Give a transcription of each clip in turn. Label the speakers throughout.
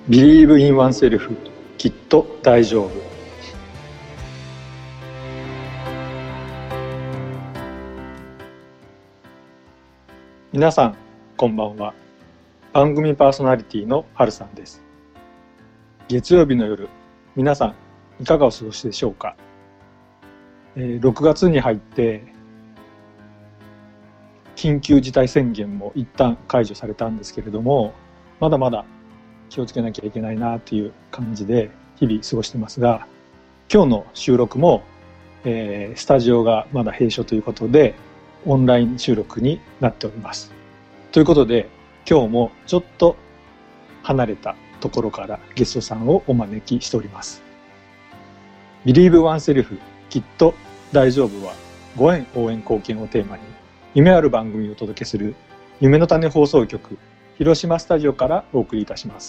Speaker 1: Believe in oneself きっと大丈夫。皆さんこんばんは。番組パーソナリティのはるさんです。月曜日の夜、皆さんいかがお過ごしでしょうか。6月に入って緊急事態宣言も一旦解除されたんですけれども、まだまだ気をつけなきゃいけないなという感じで日々過ごしてますが、今日の収録も、スタジオがまだ閉所ということでオンライン収録になっております。ということで今日もちょっと離れたところからゲストさんをお招きしております。Believe oneself きっと大丈夫はご縁応援貢献をテーマに夢ある番組をお届けする夢の種放送局広島スタジオからお送りいたします。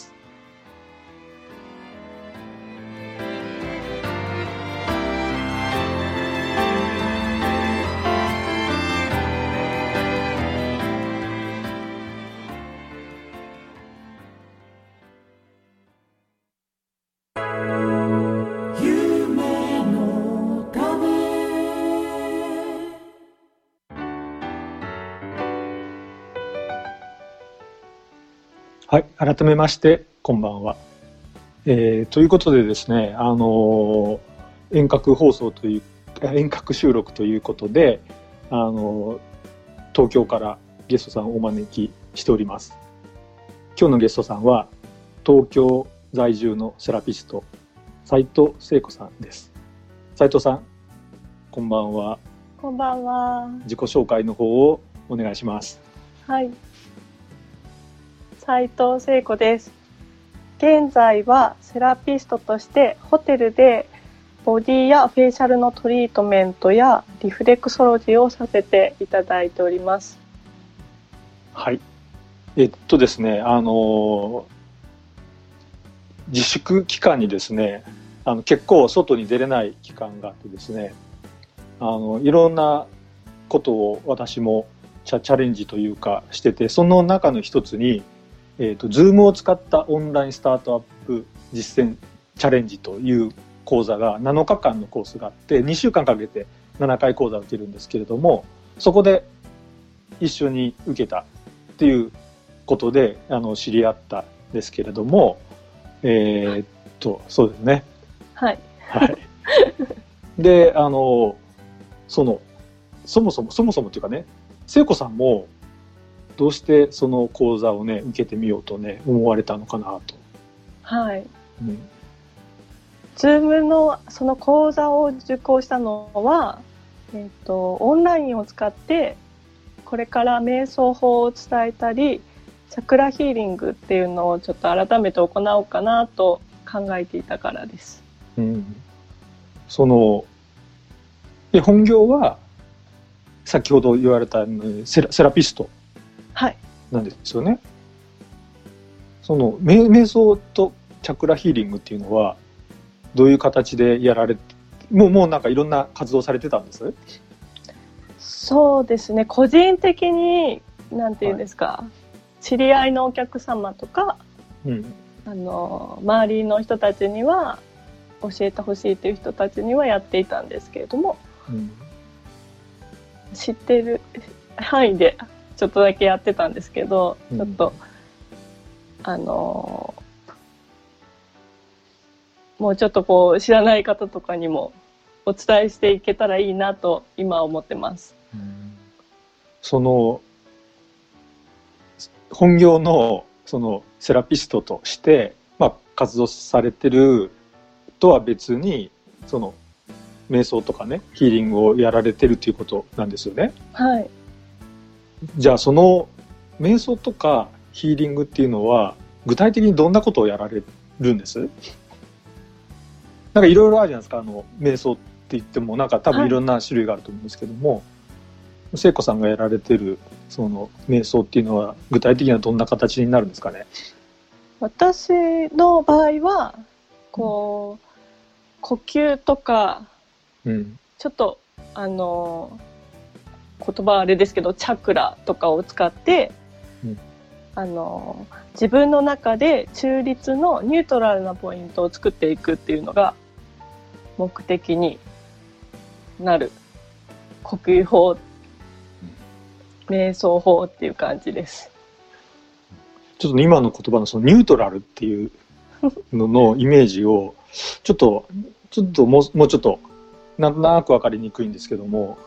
Speaker 1: はい、改めましてこんばんは。ということでですね、遠隔放送という遠隔収録ということで、東京からゲストさんをお招きしております。今日のゲストさんは東京在住のセラピスト斉藤聖子さんです。斉藤さん、こんばんは。
Speaker 2: こんばんは。
Speaker 1: 自己紹介の方をお願いします。
Speaker 2: はい。斉藤聖子です。現在はセラピストとしてホテルでボディやフェイシャルのトリートメントやリフレクソロジーをさせていただいております。
Speaker 1: はい。ですね、自粛期間にですね、結構外に出れない期間があってですね、いろんなことを私もチャレンジというかしてて、その中の一つにZoom を使ったオンラインスタートアップ実践チャレンジという講座が7日間のコースがあって、2週間かけて7回講座を受けるんですけれども、そこで一緒に受けたっていうことで知り合ったんですけれども、そうですね。
Speaker 2: はい。
Speaker 1: はい。で、そもそもというかね、聖子さんもどうしてその講座をね受けてみようとね思われたのかなと。
Speaker 2: はい。Zoom のその講座を受講したのは、オンラインを使ってこれから瞑想法を伝えたりチャクラヒーリングっていうのをちょっと改めて行おうかなと考えていたからです。
Speaker 1: 本業は先ほど言われたセラピストなんですよね。はい、その瞑想とチャクラヒーリングっていうのはどういう形でやられて、もうなんかいろんな活動されてたんです？
Speaker 2: そうですね、個人的になんていうんですか、知り合いのお客様とか、周りの人たちには教えてほしいっていう人たちにはやっていたんですけれども、知ってる範囲でちょっとだけやってたんですけど、ちょっともうちょっとこう知らない方とかにもお伝えしていけたらいいなと今思ってます。
Speaker 1: その本業のそのセラピストとして、活動されてるとは別にその瞑想とかねヒーリングをやられてるということなんですよね。
Speaker 2: はい。
Speaker 1: じゃあその瞑想とかヒーリングっていうのは具体的にどんなことをやられるんです？なんかいろいろあるじゃないですか。瞑想って言ってもなんか多分いろんな種類があると思うんですけども、聖子さんがやられてるその瞑想っていうのは具体的にはどんな形になるんですかね？
Speaker 2: 私の場合はこう呼吸とか、ちょっと言葉はあれですけどチャクラとかを使って、 自分の中で中立のニュートラルなポイントを作っていくっていうのが目的になる呼吸法、瞑想法っていう感じです。
Speaker 1: ちょっと今の言葉のそのニュートラルっていうののイメージをちょっともうちょっとなんとなく分かりにくいんですけども。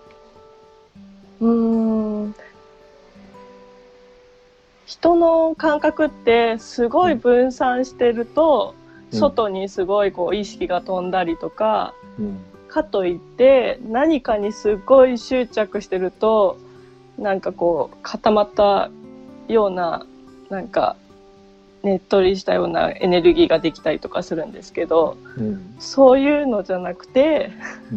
Speaker 2: 人の感覚ってすごい分散してると、外にすごいこう意識が飛んだりとか、かといって何かにすごい執着してるとなんかこう固まったようななんかねっとりしたようなエネルギーができたりとかするんですけど、そういうのじゃなくて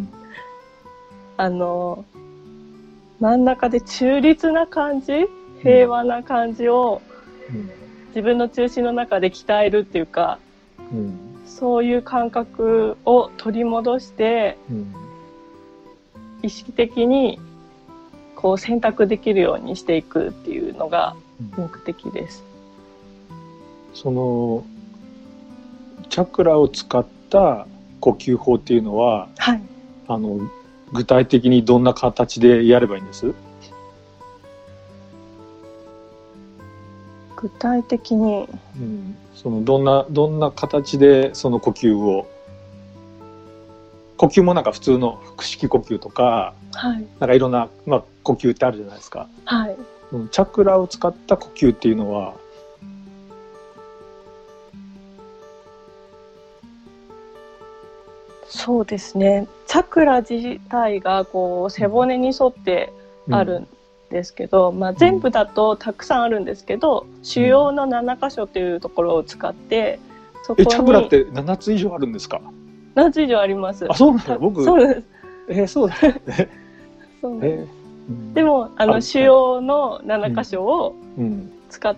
Speaker 2: 真ん中で中立な感じ、平和な感じを自分の中心の中で鍛えるっていうか、そういう感覚を取り戻して、意識的にこう選択できるようにしていくっていうのが目的です。
Speaker 1: そのチャクラを使った呼吸法っていうのは、
Speaker 2: はい、
Speaker 1: 具体的にどんな形でやればいいんです？
Speaker 2: 具体的に、
Speaker 1: そのどんな形でその呼吸もなんか普通の腹式呼吸とか、なんかいろんな、呼吸ってあるじゃないですか。チャクラを使った呼吸っていうのは
Speaker 2: そうですね、チャクラ自体がこう背骨に沿ってあるんですけど、全部だとたくさんあるんですけど、主要の7箇所というところを使ってそこに。
Speaker 1: チャクラって7つ以上あるんですか
Speaker 2: ？7つ以上あります。
Speaker 1: あ、そうなんだ。僕
Speaker 2: そうです。
Speaker 1: そうだね
Speaker 2: そうです。でも主要の7箇所を使って、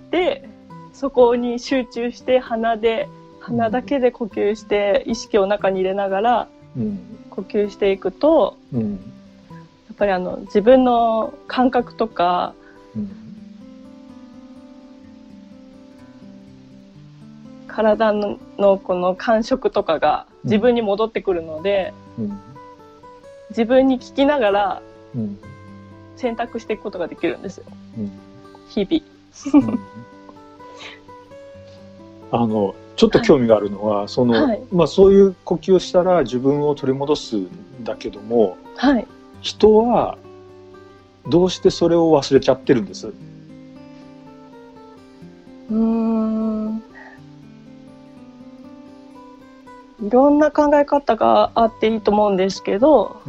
Speaker 2: そこに集中して鼻だけで呼吸して意識を中に入れながら呼吸していくと、やっぱり自分の感覚とか、体のこの感触とかが自分に戻ってくるので、自分に聞きながら選択していくことができるんですよ、日々。
Speaker 1: ちょっと興味があるのは、そういう呼吸をしたら自分を取り戻すんだけども、人はどうしてそれを忘れちゃってるんです？
Speaker 2: いろんな考え方があっていいと思うんですけど、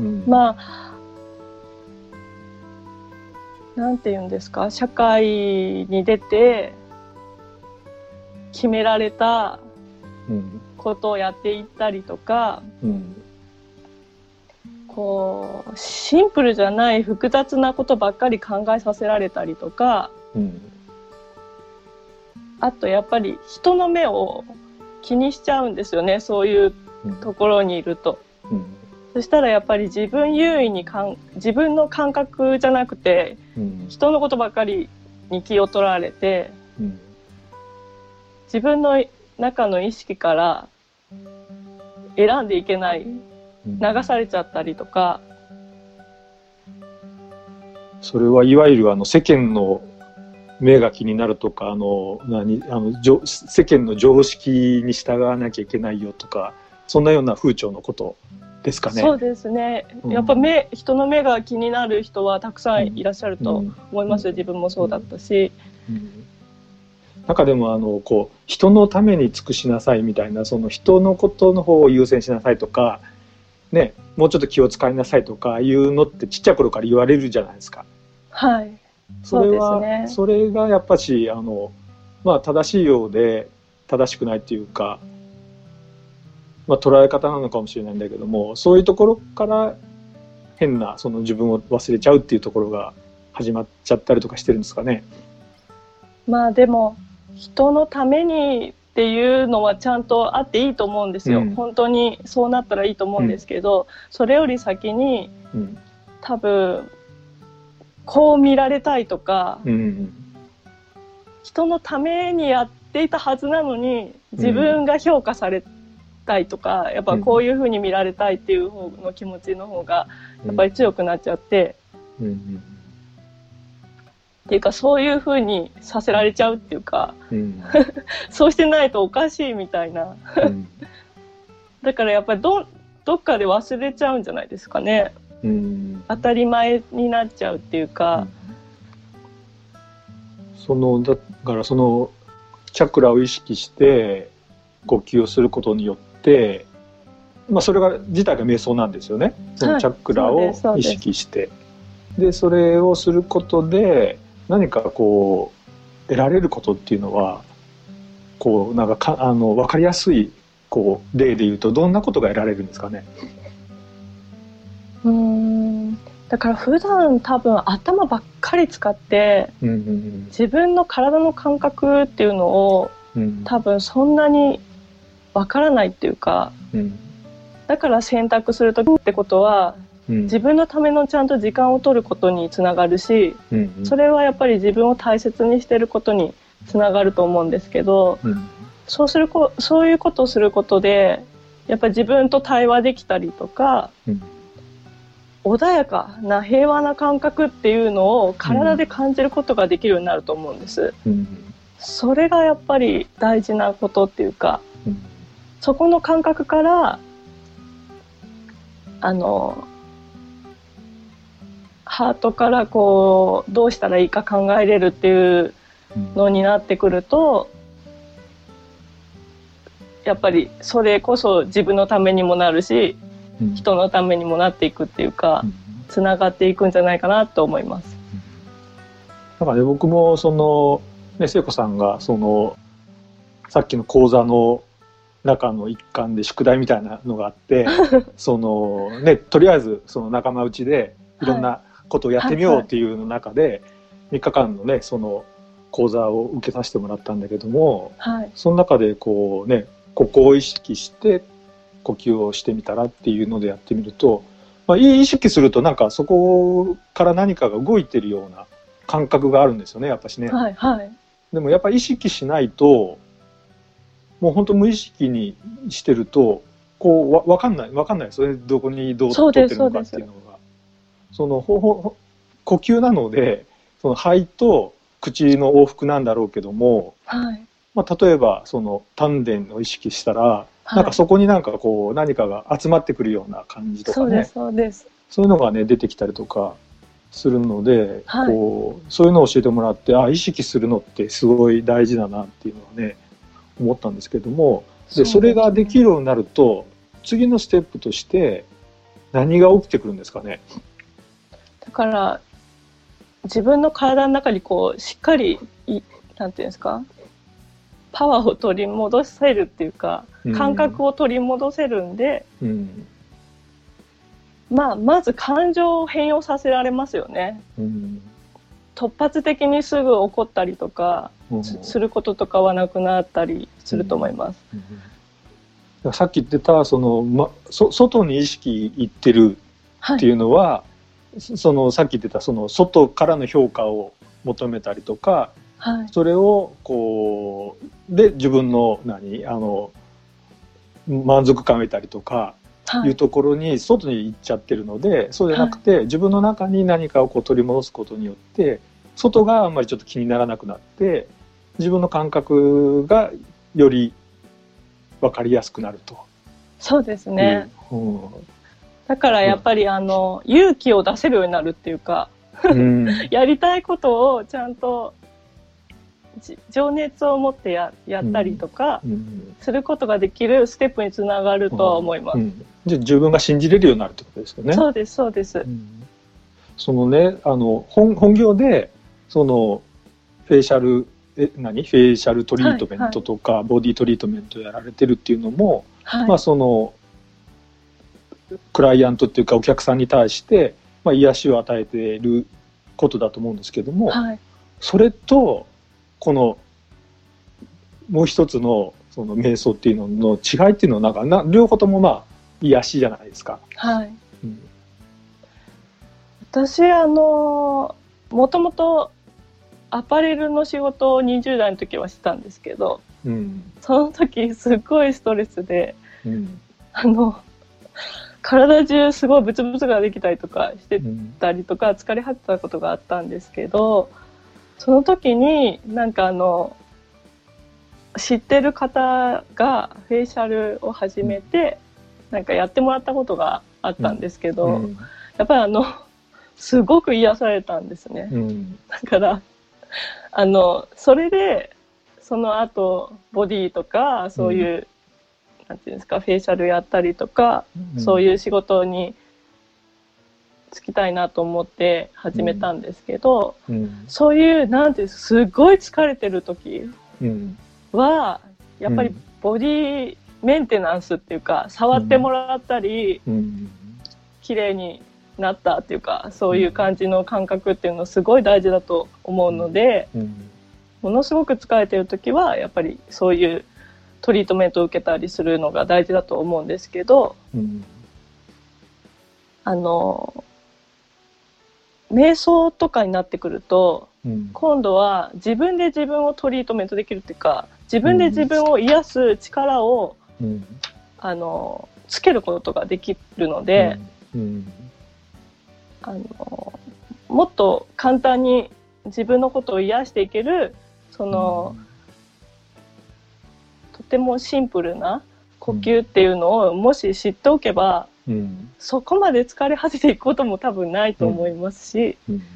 Speaker 2: なんて言うんですか、社会に出て決められたことをやっていったりとか、こうシンプルじゃない複雑なことばっかり考えさせられたりとか、あとやっぱり人の目を気にしちゃうんですよね、そういうところにいると。そしたらやっぱり自分優位に自分の感覚じゃなくて、人のことばっかりに気を取られて、自分の中の意識から選んでいけない、流されちゃったりとか。
Speaker 1: それはいわゆる世間の目が気になるとか、世間の常識に従わなきゃいけないよとか、そんなような風潮のことですかね。
Speaker 2: そうですね。やっぱ人の目が気になる人はたくさんいらっしゃると思いますよ。自分もそうだったし。
Speaker 1: 中でも人のために尽くしなさいみたいな、その人のことの方を優先しなさいとか、ね、もうちょっと気を使いなさいとかいうのってちっちゃい頃から言われるじゃないですか。
Speaker 2: はい。
Speaker 1: それがやっぱし正しいようで正しくないっていうか、捉え方なのかもしれないんだけども、そういうところから変なその自分を忘れちゃうっていうところが始まっちゃったりとかしてるんですかね。
Speaker 2: でも人のためにっていうのはちゃんとあっていいと思うんですよ、本当にそうなったらいいと思うんですけど、それより先に、多分こう見られたいとか、 人のためにやっていたはずなのに自分が評価されたいとか、やっぱこういう風に見られたいっていう方の気持ちの方がやっぱり強くなっちゃって、っていうかそういう風にさせられちゃうっていうか、そうしてないとおかしいみたいな、だからやっぱりどっかで忘れちゃうんじゃないですかね。当たり前になっちゃうっていうか、
Speaker 1: だからそのチャクラを意識して呼吸をすることによって、それが自体が瞑想なんですよね。そのチャクラを意識して、でそれをすることで何かこう得られることっていうのはなんか分かりやすい例で言うとどんなことが得られるんですかね。
Speaker 2: だから普段多分頭ばっかり使って、自分の体の感覚っていうのを、多分そんなにわからないっていうか、だから選択するときってことは、自分のためのちゃんと時間を取ることにつながるし、それはやっぱり自分を大切にしてることにつながると思うんですけど、そういうことをすることでやっぱり自分と対話できたりとか、穏やかな平和な感覚っていうのを体で感じることができるようになると思うんです。それがやっぱり大事なことっていうか、そこの感覚からハートからどうしたらいいか考えれるっていうのになってくると、やっぱりそれこそ自分のためにもなるし、人のためにもなっていくっていうか、つながっていくんじゃないかなと思います。
Speaker 1: なんかね、僕も聖子さんがさっきの講座の中の一環で宿題みたいなのがあってとりあえず仲間内でいろんなことをやってみようっていうの中で3日間のね講座を受けさせてもらったんだけども、その中でここを意識して呼吸をしてみたらっていうのでやってみると、意識するとなんかそこから何かが動いてるような感覚があるんですよね、やっぱしね。でもやっぱ意識しないと、もう本当無意識にしてると分かんないそれどこにどう取ってるのかっていうのが、呼吸なので肺と口の往復なんだろうけども、例えば丹田を意識したら、なんかそこになんか何かが集まってくるような感じとかね、そういうのがね出てきたりとかするので、そういうのを教えてもらって、意識するのってすごい大事だなっていうのはね思ったんですけども、それができるようになると次のステップとして何が起きてくるんですかね。
Speaker 2: だから自分の体の中にしっかりなんていうんですか、パワーを取り戻せるっていうか、感覚を取り戻せるんで、まず感情を変容させられますよね。突発的にすぐ怒ったりとかすることとかはなくなったりすると思います。
Speaker 1: さっき言ってた外に意識いってるっていうのは、さっき言ってた外からの評価を求めたりとか、それをで自分の満足感を得たりとかいうところに外に行っちゃってるので、そうじゃなくて自分の中に何かを取り戻すことによって外があんまりちょっと気にならなくなって、自分の感覚がより分かりやすくなると。
Speaker 2: そうですね、だからやっぱり勇気を出せるようになるっていうかやりたいことをちゃんと情熱を持ってやったりとかすることができるステップにつながるとは思います。
Speaker 1: じゃあ自分が信じれるようになるってことですよね。
Speaker 2: そうですそうです。
Speaker 1: 本業でフェイシャルトリートメントとか、ボディトリートメントをやられてるっていうのも、クライアントっていうかお客さんに対して、癒しを与えていることだと思うんですけども、それともう一つの瞑想っていうのの違いっていうのは両方とも癒しじゃないですか。私もともと
Speaker 2: アパレルの仕事を20代の時はしてたんですけど、その時すっごいストレスで、体中すごいブツブツができたりとかしてたりとか、疲れ果てたことがあったんですけど、その時になんか知ってる方がフェイシャルを始めて、なんかやってもらったことがあったんですけど、やっぱりすごく癒されたんですね。だからそれでその後ボディとかそういう、なんていうんですか、フェイシャルやったりとか、そういう仕事に就きたいなと思って始めたんですけど、そういうなんていうすごい疲れてる時はやっぱりボディメンテナンスっていうか、触ってもらったり、綺麗になったっていうか、そういう感じの感覚っていうのすごい大事だと思うので、ものすごく疲れてる時はやっぱりそういうトリートメントを受けたりするのが大事だと思うんですけど、瞑想とかになってくると、今度は自分で自分をトリートメントできるっていうか、自分で自分を癒す力を、つけることができるので、もっと簡単に自分のことを癒していける、とてもシンプルな呼吸っていうのをもし知っておけば、そこまで疲れ果てていくことも多分ないと思いますし、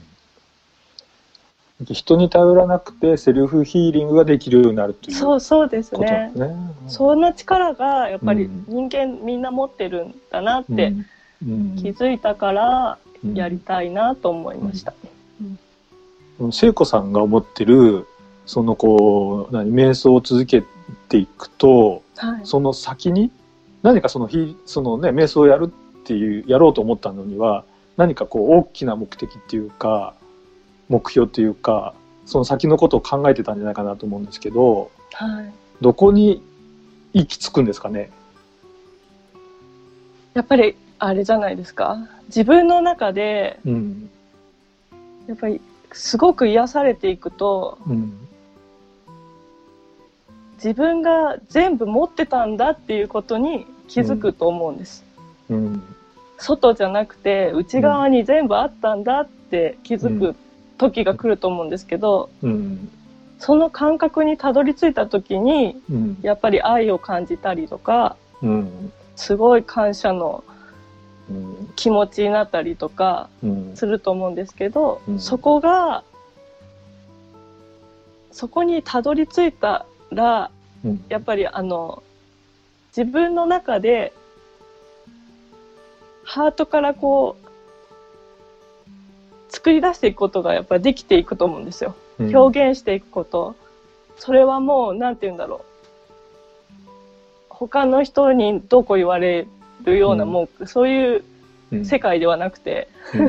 Speaker 1: 人に頼らなくてセルフヒーリングができるようになるということなんですね。
Speaker 2: そうですね。そんな力がやっぱり人間みんな持ってるんだなって気づいたからやりたいなと思いました。
Speaker 1: 聖子さんが思ってるその瞑想を続けていくと、その先に何かその瞑想をやろうと思ったのには何か大きな目的っていうか目標というか、その先のことを考えてたんじゃないかなと思うんですけど、どこに行き着くんですかね。
Speaker 2: やっぱりあれじゃないですか、自分の中で、やっぱりすごく癒されていくと、自分が全部持ってたんだっていうことに気づくと思うんです。外じゃなくて内側に全部あったんだって気づく時が来ると思うんですけど、その感覚にたどり着いた時に、やっぱり愛を感じたりとか、すごい感謝の気持ちになったりとかすると思うんですけど、そこにたどり着いたら、やっぱり自分の中でハートから作り出していくことがやっぱりできていくと思うんですよ。表現していくこと、それはもうなんて言うんだろう、他の人にどうこう言われるような、もうそういう世界ではなくて、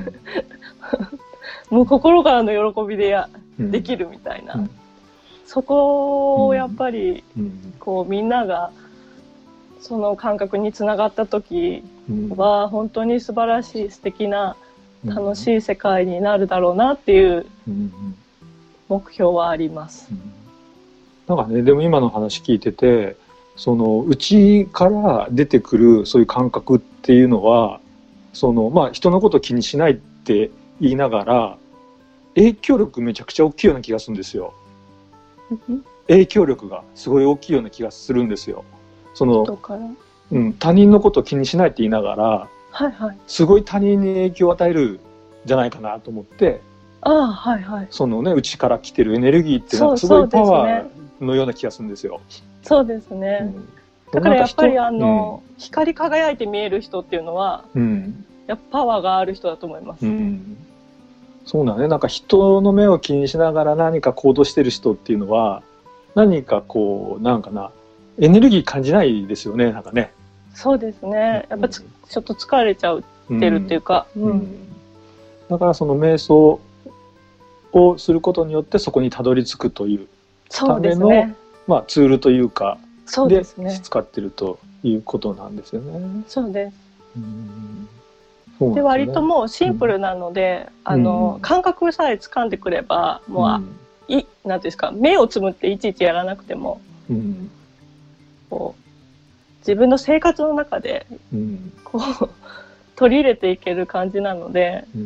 Speaker 2: もう心からの喜びでできるみたいな、そこをやっぱりみんながその感覚につながった時は本当に素晴らしい素敵な楽しい世界になるだろうなっていう目標はあります。
Speaker 1: なんかね、でも今の話聞いてて、その内から出てくるそういう感覚っていうのは、人のことを気にしないって言いながら影響力めちゃくちゃ大きいような気がするんですよ。影響力がすごい大きいような気がするんですよ。他人のことを気にしないって言いながら、すごい他人に影響を与えるんじゃないかなと思って、内から来てるエネルギーってなんかすごいパワーのような気がするんですよ。
Speaker 2: そうですね。だからやっぱり光り輝いて見える人っていうのは、やっぱパワーがある人だと思います。
Speaker 1: そうだね。なんか人の目を気にしながら何か行動してる人っていうのは、何かなんかな、エネルギー感じないですよね、なんかね。
Speaker 2: そうですね。やっぱちょっと疲れちゃってるっていうか。
Speaker 1: だからその瞑想をすることによってそこにたどり着くというための、ツールというか、で使ってるということなんですよね。
Speaker 2: そうです。で割ともうシンプルなので、感覚さえ掴んでくればもうなんていうんですか、目をつむっていちいちやらなくても、
Speaker 1: うん、
Speaker 2: こう自分の生活の中で
Speaker 1: うん、
Speaker 2: こう取り入れていける感じなので、
Speaker 1: うん、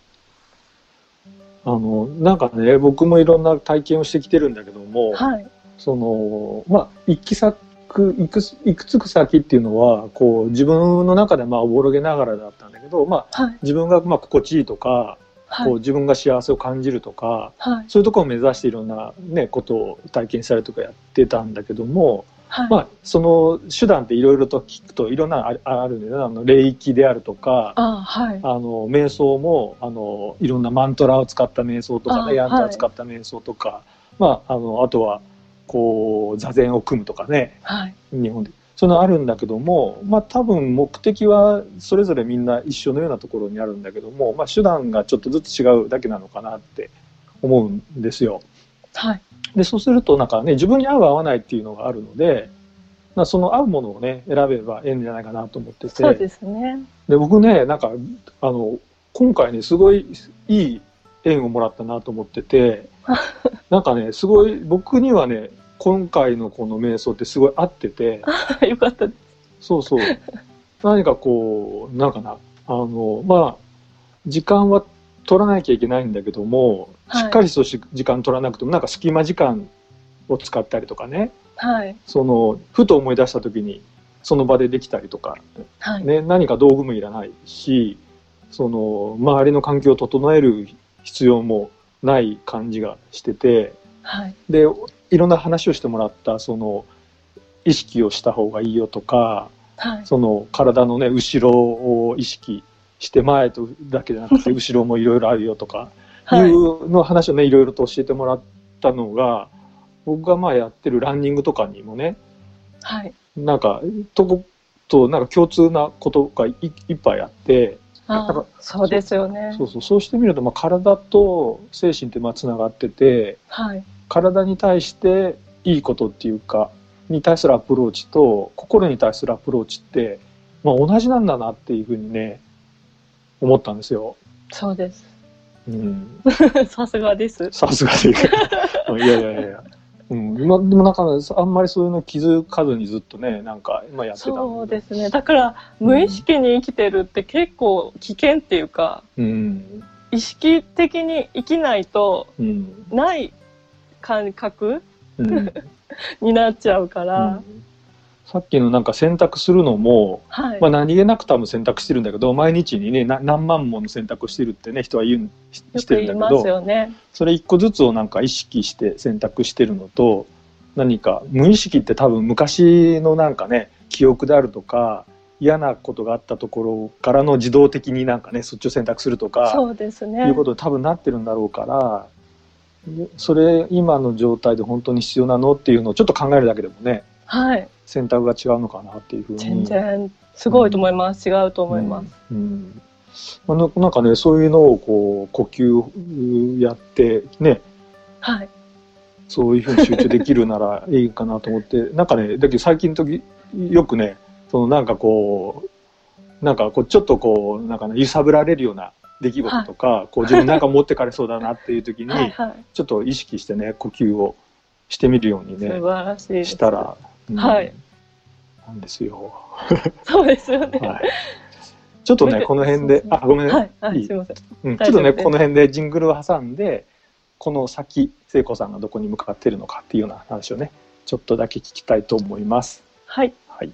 Speaker 1: なんかね、僕もいろんな体験をしてきてるんだけども、
Speaker 2: はい、
Speaker 1: まあ、行くつく先っていうのは、こう、自分の中でまあ、おぼろげながらだったんだけど、まあ、
Speaker 2: はい、
Speaker 1: 自分がまあ、心地いいとか、
Speaker 2: はい、
Speaker 1: こう、自分が幸せを感じるとか、
Speaker 2: はい、
Speaker 1: そういうところを目指していろんなね、ことを体験したりとかやってたんだけども、
Speaker 2: はい、
Speaker 1: まあ、その手段っていろいろと聞くといろんなのあるんだよね。霊気であるとか、
Speaker 2: はい、
Speaker 1: 瞑想もいろんなマントラを使った瞑想とかね、ヤンタを使った瞑想とか、まあ、あとはこう座禅を組むとかね、
Speaker 2: はい、
Speaker 1: 日本でそういうのあるんだけども、まあ、多分目的はそれぞれみんな一緒のようなところにあるんだけども、まあ、手段がちょっとずつ違うだけなのかなって思うんですよ。
Speaker 2: はい、
Speaker 1: でそうするとなんかね、自分に合う合わないっていうのがあるので、まあ、その合うものをね選べばいいんじゃないかなと思ってて。
Speaker 2: そうですね。
Speaker 1: で僕ね、なんか今回ねすごいいい縁をもらったなと思っててなんかねすごい僕にはね今回のこの瞑想ってすごい合ってて
Speaker 2: よかったです。
Speaker 1: そうそう、何かこうなんかなまあ時間は取らなきゃいけないんだけども、
Speaker 2: はい、
Speaker 1: しっかりと時間取らなくてもなんか隙間時間を使ったりとかね、
Speaker 2: はい、
Speaker 1: ふと思い出した時にその場でできたりとか、
Speaker 2: はい、
Speaker 1: ね、何か道具もいらないし、周りの環境を整える必要もない感じがしてて、
Speaker 2: はい、
Speaker 1: でいろんな話をしてもらった意識をした方がいいよとか、
Speaker 2: はい、
Speaker 1: 体のね後ろを意識して前とだけじゃなくて後ろもいろいろあるよとかいうの話をねいろいろと教えてもらったのが、僕がまあやってるランニングとかにもね、
Speaker 2: はい、
Speaker 1: なんかなんか共通なことがいっぱいあって、なんか
Speaker 2: そうですよね。
Speaker 1: そうしてみると、まあ、体と精神ってつながってて、
Speaker 2: はい、
Speaker 1: 体に対していいことっていうかに対するアプローチと心に対するアプローチって、まあ、同じなんだなっていうふうにね思ったんですよ。
Speaker 2: そうです。
Speaker 1: うん、
Speaker 2: さすがです。
Speaker 1: さすがでいやいやいや。でもなんかあんまりそういうの気づかずにずっとねなんか今やってたんで。
Speaker 2: そうですね。だから無意識に生きてるって結構危険っていうか、意識的に生きないとない感覚、になっちゃうから、
Speaker 1: さっきのなんか選択するのも、
Speaker 2: はい、
Speaker 1: まあ何気なく多分選択してるんだけど、毎日にね何万もの選択をしてるってね人はしてるんだけど、
Speaker 2: よく言いますよね。
Speaker 1: それ一個ずつをなんか意識して選択してるのと、何か無意識って多分昔のなんかね記憶であるとか嫌なことがあったところからの自動的になんかねそっちを選択するとか、
Speaker 2: そうですね、
Speaker 1: いうことに多分なってるんだろうから、それ今の状態で本当に必要なのっていうのをちょっと考えるだけでもね、
Speaker 2: はい、
Speaker 1: 選択が違うのかなっていうふうに。
Speaker 2: 全然すごいと思います、違うと思います。
Speaker 1: なんかねそういうのをこう呼吸やってね、
Speaker 2: はい、
Speaker 1: そういうふうに集中できるならいいかなと思ってなんかねだけど最近時よくねなんかこうちょっとこうなんか、ね、揺さぶられるような出来事とか、はい、こう自分なんか持ってかれそうだなっていう時にはい、ちょっと意識してね呼吸をしてみるようにね
Speaker 2: 素晴らしいです
Speaker 1: したら、
Speaker 2: はい、
Speaker 1: なんですよ。
Speaker 2: そうですよね。
Speaker 1: はい、ちょっとねこの辺でごめんね、
Speaker 2: はいすいません、
Speaker 1: ちょっとねこの辺でジングルを挟んでこの先聖子さんがどこに向かっているのかっていうような話をねちょっとだけ聞きたいと思います。
Speaker 2: はい、
Speaker 1: はい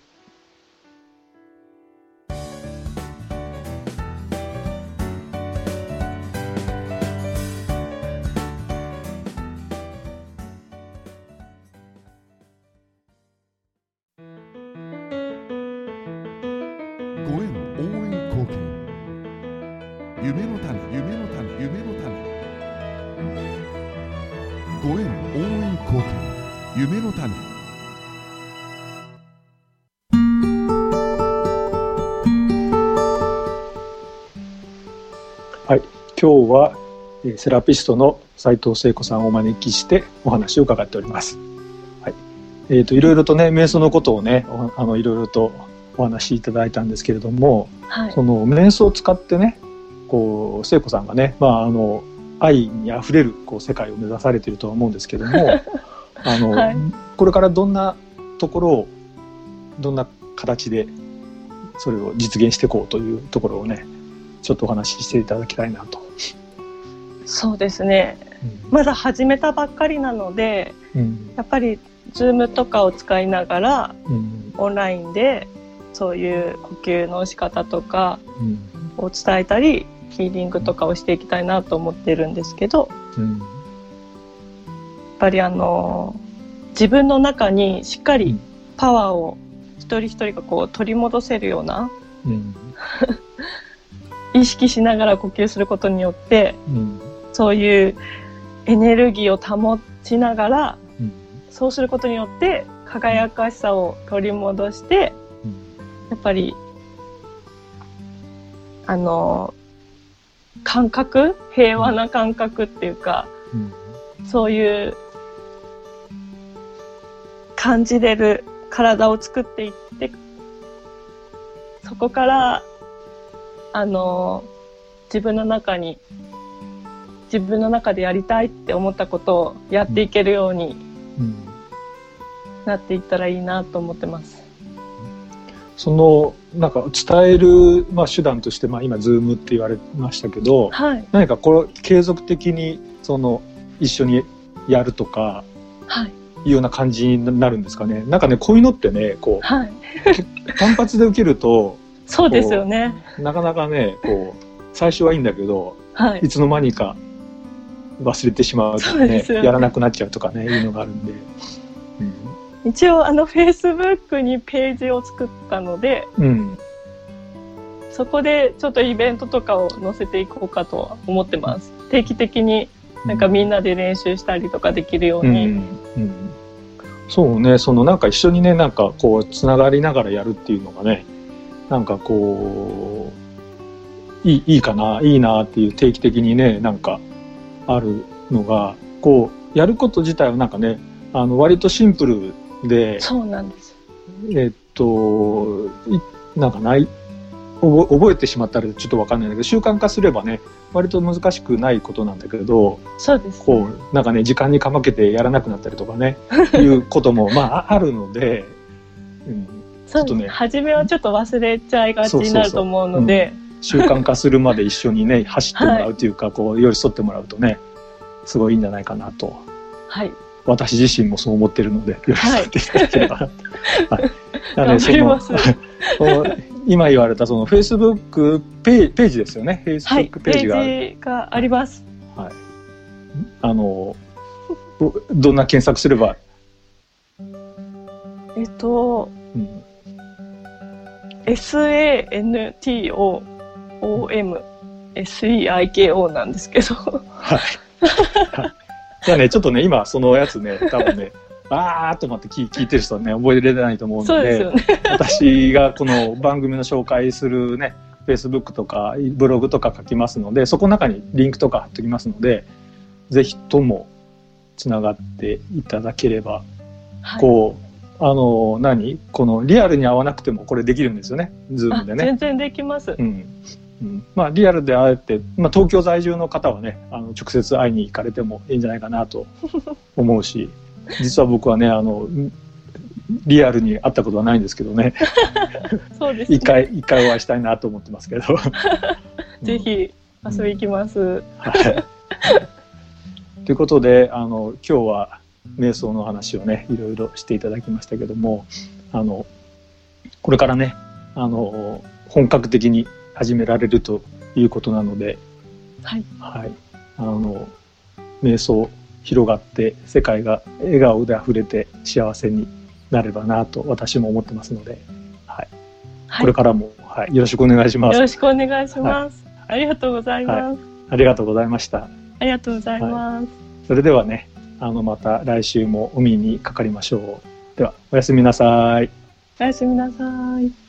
Speaker 3: 夢の種夢の種夢の種ご縁応援貢献夢の種。
Speaker 1: はい、今日はセラピストの斉藤聖子さんをお招きしてお話を伺っております。はい、いろいろとね瞑想のことをねいろいろとお話しいただいたんですけれども、
Speaker 2: はい、
Speaker 1: その瞑想を使ってねこう聖子さんがね、あ愛にあふれるこう世界を目指されているとは思うんですけども
Speaker 2: はい、
Speaker 1: これからどんなところをどんな形でそれを実現していこうというところをねちょっとお話ししていただきたいなと。
Speaker 2: そうですね、まだ始めたばっかりなので、やっぱり Zoom とかを使いながら、オンラインでそういう呼吸の仕方とかを伝えたり、ヒーリングとかをしていきたいなと思ってるんですけど、やっぱり自分の中にしっかりパワーを一人一人がこう取り戻せるような、意識しながら呼吸することによって、そういうエネルギーを保ちながら、そうすることによって輝かしさを取り戻して、やっぱり感覚、平和な感覚っていうか、そういう感じれる体を作っていって、そこから自分の中でやりたいって思ったことをやっていけるようになっていったらいいなと思ってます。
Speaker 1: そのなんか伝える、手段として、今 Zoom って言われましたけど、何かこれ継続的にその一緒にやるとか、いうような感じになるんですかね。なんかね、こういうのってね、こう、単発で受けると
Speaker 2: そうですよね。
Speaker 1: なかなかね、こう最初はいいんだけど、いつの間にか忘れてしまうとかね、やらなくなっちゃうとかね、いうのがあるんで、
Speaker 2: 一応Facebook にページを作ったので、そこでちょっとイベントとかを載せていこうかとは思ってます。定期的になんかみんなで練習したりとかできるように。
Speaker 1: そうね、そのなんか一緒にね、なんかこうつながりながらやるっていうのがね、なんかこういいかな、いいなっていう、定期的にね、なんかあるのが、こうやること自体はなんかね、割とシンプルで、
Speaker 2: そうなんです。
Speaker 1: なんか覚えてしまったらちょっと分かんないんだけど、習慣化すればね、割と難しくないことなんだけど、
Speaker 2: そうです、ね、
Speaker 1: こうなんかね、時間にかまけてやらなくなったりとかねいうこともあるので、
Speaker 2: ちょっとね、初めはちょっと忘れちゃいがちになると思うので、
Speaker 1: 習慣化するまで一緒にね走ってもらうというか、こう寄り添ってもらうとね、すごいいいんじゃないかなと。私自身もそう思ってるので、寄り添っていただければなと。
Speaker 2: 頑張ります。
Speaker 1: 今言われたその Facebook ページですよね。Facebook ページ
Speaker 2: があります。
Speaker 1: どんな検索すれば
Speaker 2: SANTOOMSEIKO なんですけど。
Speaker 1: じゃあね、ちょっとね、今そのやつね、多分ね、バーっと待って聞いてる人はね、覚えれないと思うので、私がこの番組の紹介するね、Facebook とかブログとか書きますので、そこの中にリンクとか貼っておきますので、ぜひともつながっていただければ、こうこのリアルに会わなくてもこれできるんですよね、Zoom でね。
Speaker 2: 全然できます。
Speaker 1: リアルで会えて、東京在住の方はね、直接会いに行かれてもいいんじゃないかなと思うし、実は僕はね、リアルに会ったことはないんですけどね。
Speaker 2: そうですね。
Speaker 1: 一回お会いしたいなと思ってますけど。
Speaker 2: ぜひ遊び行きます。
Speaker 1: ということで、今日は瞑想の話をね、いろいろしていただきましたけども、これからね、本格的に始められるということなので、瞑想広がって世界が笑顔であふれて幸せになればなと私も思ってますので、これからも、よろしくお願いします。
Speaker 2: よろしくお願いします。ありがとうございます。
Speaker 1: ありがとうございました。
Speaker 2: ありがとうございます。
Speaker 1: それではね、また来週もお耳にかかりましょう。では、おやすみなさい。
Speaker 2: おやすみなさい。